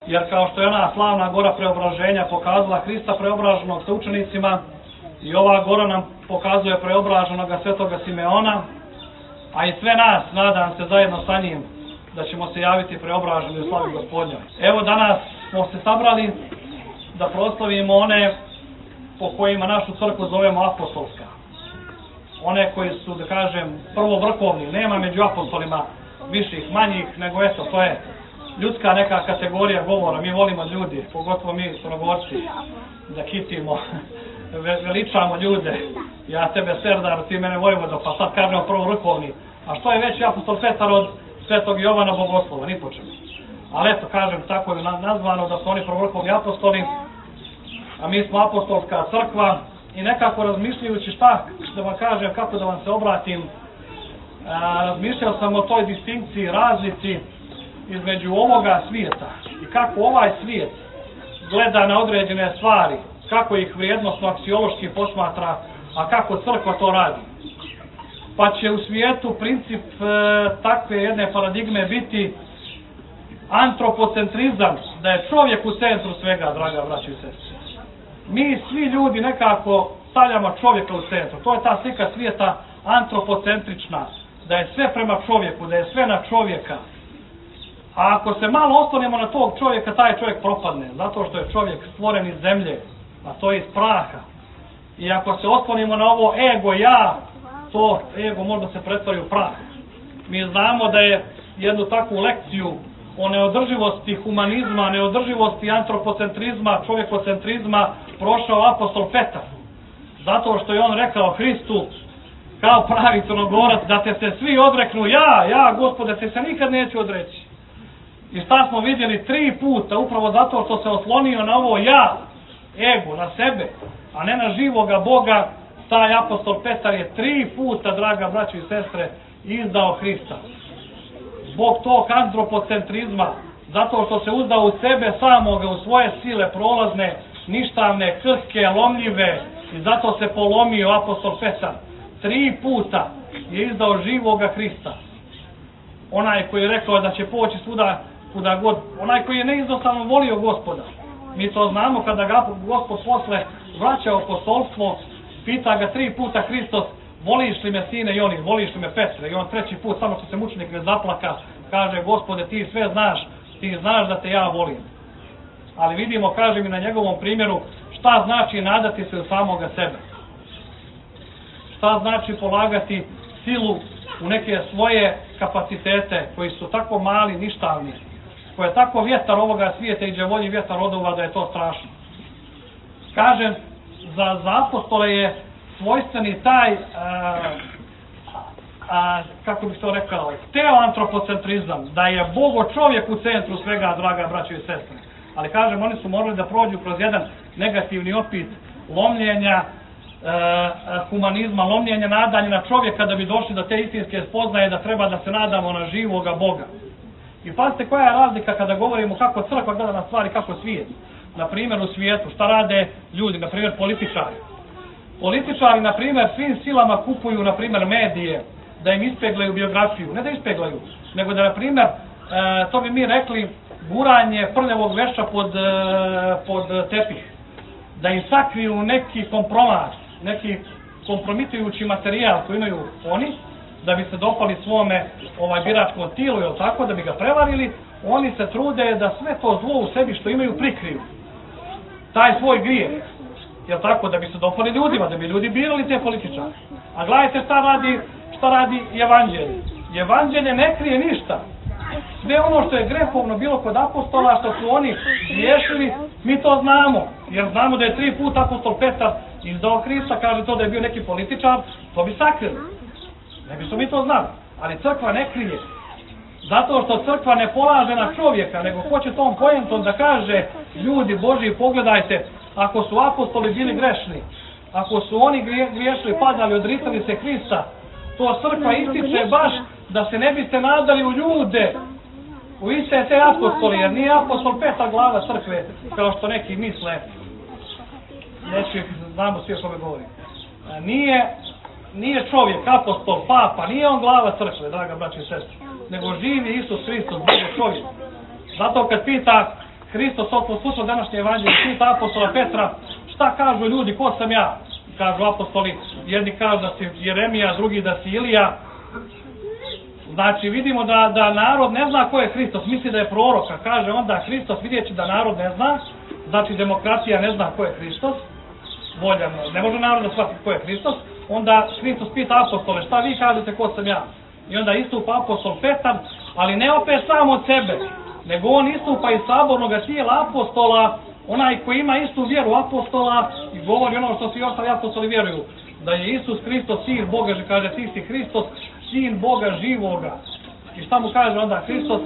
jer kao što je ona slavna gora preobraženja pokazala Hrista preobraženog sa učenicima, i ova gora nam pokazuje preobraženog svetoga Simeona, a i sve nas, nadam se, zajedno sa njim, da ćemo se javiti preobraženi u slavi Gospodnjoj. Evo danas smo se sabrali da proslavimo one po kojima našu crkvu zovemo apostolska. One koji su, da kažem, prvo vrhovni, nema među apostolima viših, manjih, nego eto, to je ljudska neka kategorija govora. Mi volimo ljudi, pogotovo mi Crnogorci, da kitimo, veličamo ljude. Ja tebe Serdar, ti mene Vojvodo, pa sad kažemo prvo vrhovni. A što je veći apostol Petar od svetog Jovana Bogoslova, ni po čemu. Ali eto, kažem, tako je nazvano da su oni prvovrhovni apostoli, a mi smo apostolska crkva, i nekako razmišljajući šta da vam kažem, kako da vam se obratim, razmišljao sam o toj distinkciji, razlici između ovoga svijeta i kako ovaj svijet gleda na određene stvari, kako ih vrijednosno aksiološki posmatra, a kako crkva to radi. Pa će u svijetu princip takve jedne paradigme biti antropocentrizam, da je čovjek u centru svega, draga braćo i sestre. Mi svi ljudi nekako stavljamo čovjeka u centru. To je ta slika svijeta antropocentrična, da je sve prema čovjeku, da je sve na čovjeka. A ako se malo oslonimo na tog čovjeka, taj čovjek propadne, zato što je čovjek stvoren iz zemlje, a to je iz praha. I ako se oslonimo na ovo ego, ja, to ego možda se pretvori u prah. Mi znamo da je jednu takvu lekciju o neodrživosti humanizma, neodrživosti antropocentrizma, čovjekocentrizma prošao apostol Petar. Zato što je on rekao Hristu, kao pravi Crnogorac, da te se svi odreknu, ja, Gospode, te se nikad neću odreći. I šta smo vidjeli 3 puta, upravo zato što se oslonio na ovo ja, ego, na sebe, a ne na živoga Boga, taj apostol Petar je 3 puta, draga braćo i sestre, izdao Hrista. Zbog tog antropocentrizma, zato što se uzdao u sebe samoga, u svoje sile prolazne, ništavne, krhke, lomljive, i zato se polomio apostol Petar. 3 puta je izdao živoga Hrista. Onaj koji je rekao da će poći svuda kuda god, onaj koji je neizostavno volio Gospoda. Mi to znamo kada ga Gospod posle vraća apostolstvo, pita ga 3 puta Hristos, voliš li me sine Joni, voliš li me Petre? I on 3. put, samo što se mučenik ne zaplaka, kaže Gospode, ti sve znaš, ti znaš da te ja volim. Ali vidimo, kaže mi na njegovom primjeru, šta znači nadati se u samoga sebe. Šta znači polagati silu u neke svoje kapacitete koji su tako mali, ništavni, koji je tako vjetar ovoga svijeta i đavolji vjetar rodova da je to strašno. Kažem, za apostole je svojstveni taj, kako bih to rekao, teoantropocentrizam, da je Bogo čovjek u centru svega, draga braćo i sestre. Ali kažem, oni su morali da prođu kroz jedan negativni opit lomljenja, humanizma, lomljenja, nadanja na čovjeka da bi došli do te istinske spoznaje da treba da se nadamo na živoga Boga. I pazite koja je razlika kada govorimo kako crkva gleda na stvari, kako svijet. Na primjer u svijetu, šta rade ljudi, na primjer političari. Političari, na primjer, svim silama kupuju, na primjer, medije, da im ispeglaju biografiju. Ne da ispeglaju, nego da, na primjer, to bi mi rekli, guranje prljavog veša pod tepih. Da im sakriju neki kompromat, neki kompromitujući materijal koji imaju oni, da bi se dopali svome biračkom tilu, jel tako, da bi ga prevarili, oni se trude da sve to zlo u sebi što imaju prikriju. Taj svoj grijeh, jel tako, da bi se dopali ljudima, da bi ljudi birali te političare. A gledajte šta radi evanđelje. Evanđelje ne krije ništa. Sve ono što je grehovno bilo kod apostola, što su oni griješili, mi to znamo. Jer znamo da je 3 puta apostol Petar izdao Hrista, kaže to da je bio neki političar, to bi sakrili. Ne bi smo mi to znali. Ali crkva ne krije. Zato što crkva ne polaže na čovjeka, nego hoće tom pojentom da kaže, ljudi Božji, pogledajte, ako su apostoli bili grešni, ako su oni griješili, padali, odricali se Hrista, to crkva ističe baš da se ne biste nadali u ljude, u iste te apostoli, jer nije apostol Petar glava crkve, kao što neki misle, neću, znamo svi o kome govorim. Nije čovjek, apostol, papa, nije on glava crkve, draga braći i sestri, nego živi Isus Hristos, Bogo čovjek. Zato kad pita Hristos slušao današnje evanđelje, pita apostola Petra, šta kažu ljudi, ko sam ja? Kažu apostoli, jedni kažu da si Jeremija, drugi da si Ilija. Znači vidimo da narod ne zna ko je Hristos, misli da je prorok, a kaže onda Hristos, vidjeći da narod ne zna, znači demokratija ne zna ko je Hristos, volja, ne može narod da shvatiti ko je Hristos, onda Hristos pita apostole, šta vi kažete ko sam ja? I onda istupa apostol Petar, ali ne opet sam od sebe, nego on istupa iz sabornog tijela apostola, onaj koji ima istu vjeru apostola i govori ono što svi ostali apostoli vjeruju, da je Isus Hristos sin Boga, že kaže ti si Hristos, sin Boga živoga. I šta mu kaže onda Hristos?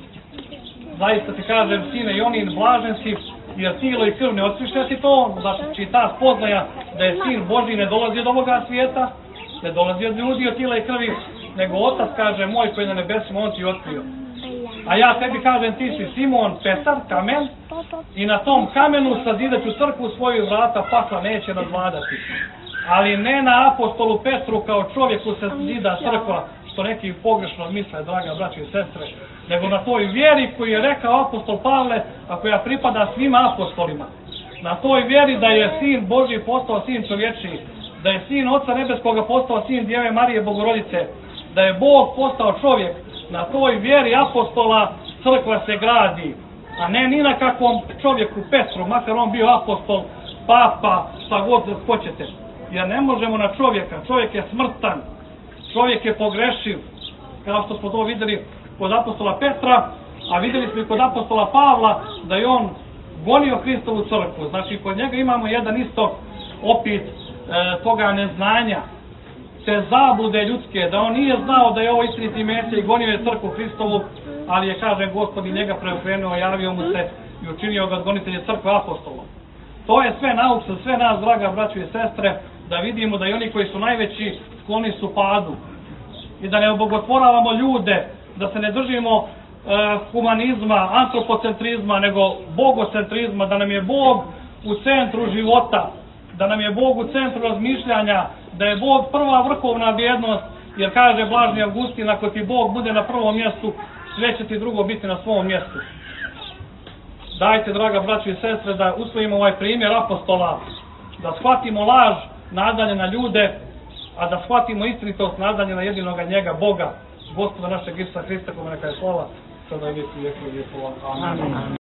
Zaista ti kažem, sine Jonin, blažen si, jer tijelo i krv ne otkriše ti to, znači ta spoznaja da je sin Božji ne dolazi od ovoga svijeta, ne dolazi od ljudi, od tijela i krvi, nego Otac kaže moj koji je na nebesima, on ti otkrio. A ja tebi kažem, ti si Simon Petar, kamen, i na tom kamenu sazidat ću crkvu svoju, vrata pakla neće nadvladati. Ali ne na apostolu Petru kao čovjeku se zida crkva, što neki pogrešno misle, draga braći i sestre, nego na toj vjeri koju je rekao apostol Pavle, a koja pripada svim apostolima. Na toj vjeri da je sin Božji postao sin čovječiji, da je sin Oca Nebeskoga postao sin Djeve Marije Bogorodice, da je Bog postao čovjek. Na toj vjeri apostola crkva se gradi, a ne ni na kakvom čovjeku Petru, makar on bio apostol, papa, šta god hoćete. Jer ne možemo na čovjeka, čovjek je smrtan, čovjek je pogrešiv, kao što smo to vidjeli kod apostola Petra, a vidjeli smo i kod apostola Pavla da je on gonio Hristovu crkvu. Znači kod njega imamo jedan isto opis toga neznanja, te zablude ljudske, da on nije znao da je ovo istiniti Mesija i gonio je crkvu Hristovu, ali je, kaže Gospod, i njega preokrenuo, javio mu se i učinio ga gonitelje crkve apostolom. To je sve nauk za sve nas, draga braćo i sestre, da vidimo da i oni koji su najveći skloni su padu. I da ne obogotvoravamo ljude, da se ne držimo humanizma, antropocentrizma, nego bogocentrizma, da nam je Bog u centru života, da nam je Bog u centru razmišljanja, da je Bog prva vrhovna vrijednost, jer kaže blaženi Avgustin, ako ti Bog bude na prvom mjestu, sve će ti drugo biti na svom mjestu. Dajte, draga braćo i sestre, da usvojimo ovaj primjer apostola, da shvatimo laž nadanje na ljude, a da shvatimo istinitost nadanje na jedinoga njega, Boga, Gospoda našeg Isusa Hrista, kome neka je slava, sada je vijek i vijekova. Amen.